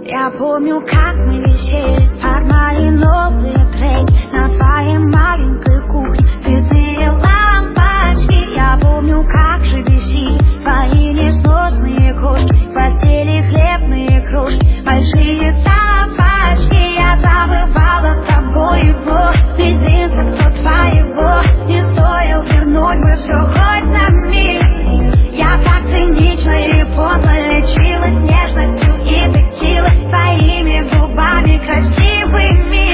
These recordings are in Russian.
Я помню, как мы висели под мои новые треки на твоей маленькой кухне, цветные лампочки. Я помню, как же бесили твои несносные кошки, в постели хлебные крошки, большие тапочки. Я забывала тобой его, единственное, кто твоего не стоил вернуть бы все хоть на миг. Я так цинично и подло лечилась нежностью и текилой, твоими губами красивыми.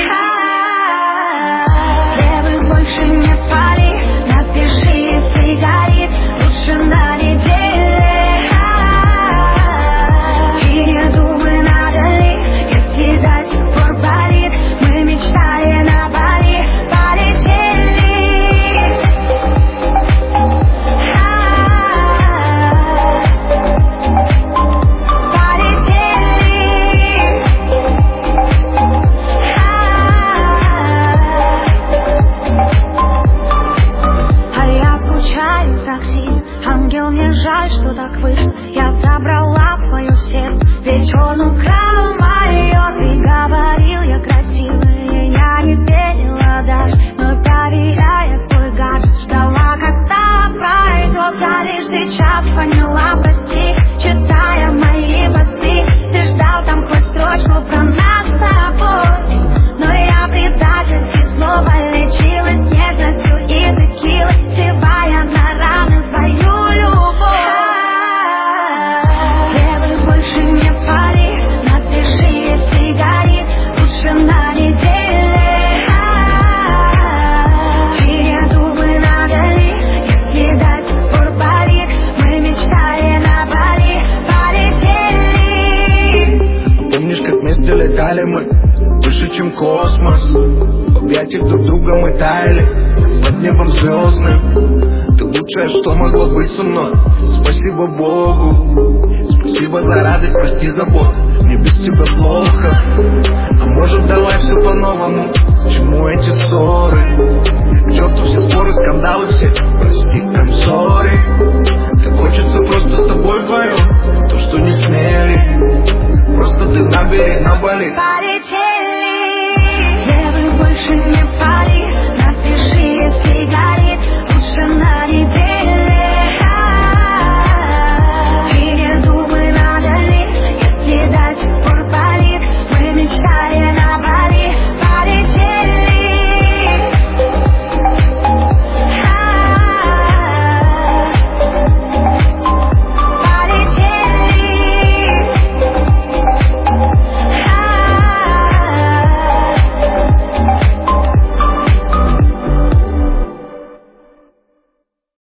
Левый больше не пали, напиши, если горит, лучше на неделе. И не думай, надо ли, если до сих пор болит. Мы мечтали на Бали, полетели. Ангел, мне жаль, что так вышло. Я забрала твое сердце, ведь он украл мое. Ты говорил, я красивая, я не верила даже, но проверяя свой гаджет, ждала, когда пройдет. Я лишь сейчас поняла, прости, читая мои посты. Ты ждал там хоть строчку про нас с тобой, но я предательски снова лечилась нежностью и текилой, сливая на раны твою. Летали мы выше, чем космос, в объятиях друг друга мы таяли под небом звездным. Ты лучшее, что могло быть со мной. Спасибо Богу, спасибо за радость, прости за боль. Мне без тебя плохо, а может давай все по-новому. К чему эти ссоры? К черту все споры, скандалы все.